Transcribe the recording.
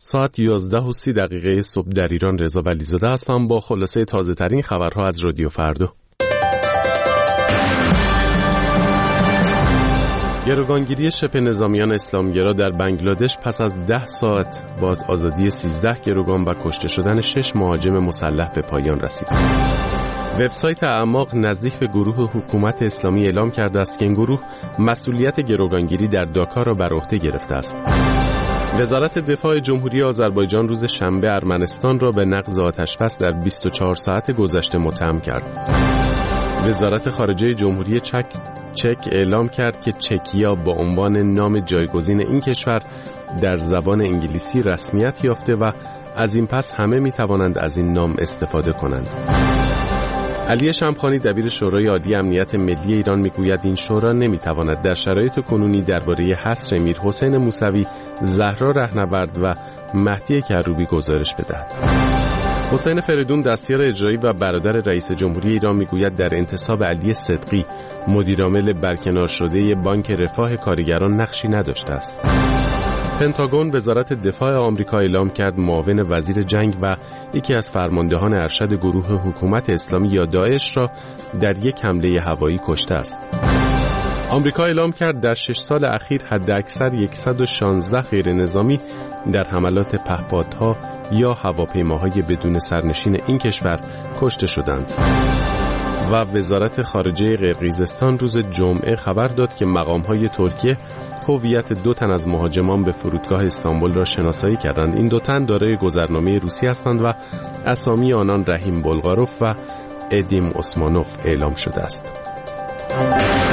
ساعت 11:30 صبح در ایران. رضا ولیزاده هستم با خلاصه تازه ترین خبرها از رادیو فردا. گروگانگیری شبه نظامیان اسلامگرا در بنگلادش پس از 10 ساعت با آزادی 13 گروگان و کشته شدن 6 مهاجم مسلح به پایان رسید. وبسایت اعماق نزدیک به گروه حکومت اسلامی اعلام کرده است که این گروه مسئولیت گروگانگیری در داکا را بر عهده گرفته است. وزارت دفاع جمهوری آذربایجان روز شنبه ارمنستان را به نقض آتش‌بس در 24 ساعت گذشته متهم کرد. وزارت خارجه جمهوری چک اعلام کرد که چکیا با عنوان نام جایگزین این کشور در زبان انگلیسی رسمیت یافته و از این پس همه می توانند از این نام استفاده کنند. علی شمخانی دبیر شورای عالی امنیت ملی ایران میگوید این شورا نمیتواند در شرایط کنونی درباره حصر امیر حسین موسوی، زهرا رهنورد و مهدی کروبی گزارش بدهد. حسین فریدون دستیار اجرایی و برادر رئیس جمهوری ایران میگوید در انتصاب علی صدقی مدیرعامل برکنار شده بانک رفاه کارگران نقشی نداشته است. پنتاگون وزارت دفاع آمریکا اعلام کرد معاون وزیر جنگ و یکی از فرماندهان ارشد گروه حکومت اسلامی یا داعش را در یک حمله هوایی کشته است. آمریکا اعلام کرد در 6 سال اخیر حداکثر 116 غیر نظامی در حملات پهپادها یا هواپیماهای بدون سرنشین این کشور کشته شدند. و وزارت خارجه قرقیزستان روز جمعه خبر داد که مقام‌های ترکیه هویت 2 تن از مهاجمان به فرودگاه استانبول را شناسایی کردند. این 2 تن دارای گذرنامه روسی هستند و اسامی آنان رحیم بلغاروف و ادیم اسمانوف اعلام شده است.